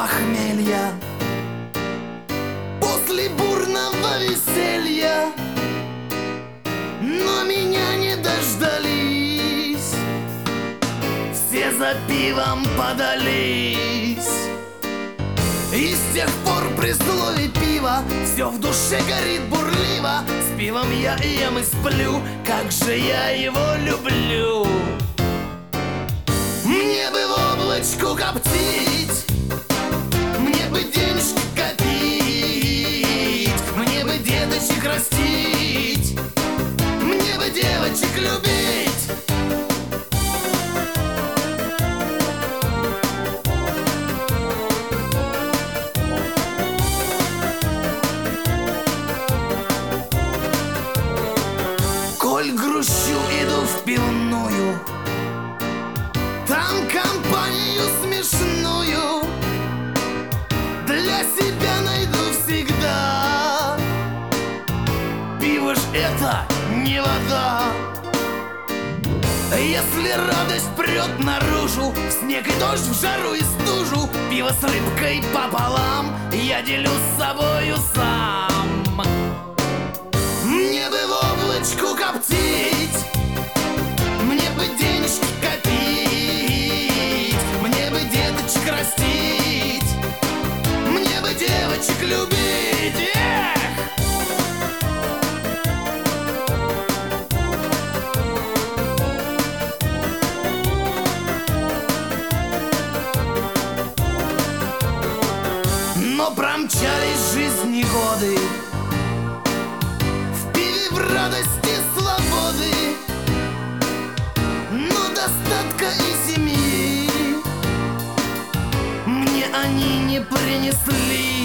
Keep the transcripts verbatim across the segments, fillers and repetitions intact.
похмелья, после бурного веселья, но меня не дождались, все за пивом подались. И с тех пор при слове пива все в душе горит бурливо. С пивом я ем и сплю, как же я его люблю. Мне бы в облачку коптить, мне бы денежки копить, мне бы деточек растить, мне бы девочек любить. Коль грущу, иду в пивную, там компанию смешную для себя найду всегда. Пиво ж это не вода. Если радость прет наружу, в снег и дождь, в жару и стужу, пиво с рыбкой пополам я делю с собою сам. Мне бы в облачку коптить, мне бы денежки копить, мне бы деточек растить, мне бы девочек любить. Эх! Но промчались жизни годы, в пиве в радости свободы, но достатка и семьи мне они не принесли.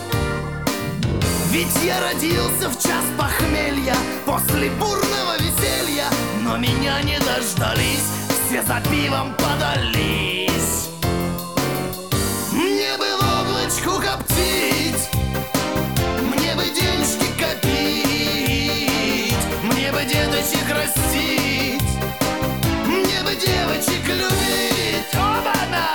Ведь я родился в час похмелья, после бурного веселья, но меня не дождались, все за пивом подались. Мне бы в облачку коптить, мне бы денежки копить, мне бы деточек растить, мне бы девочек любить. Оба-на!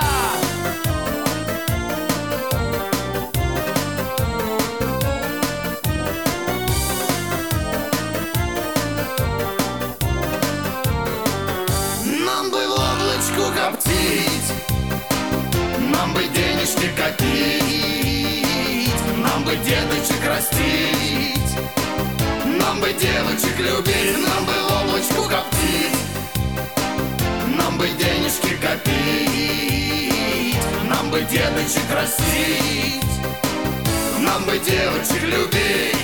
Нам бы в облачку коптить, нам бы денежки копить, нам бы деточек растить, нам бы девочек любить. Нам бы в облачку коптить, нам бы денежки копить, нам бы деточек растить, нам бы девочек любить.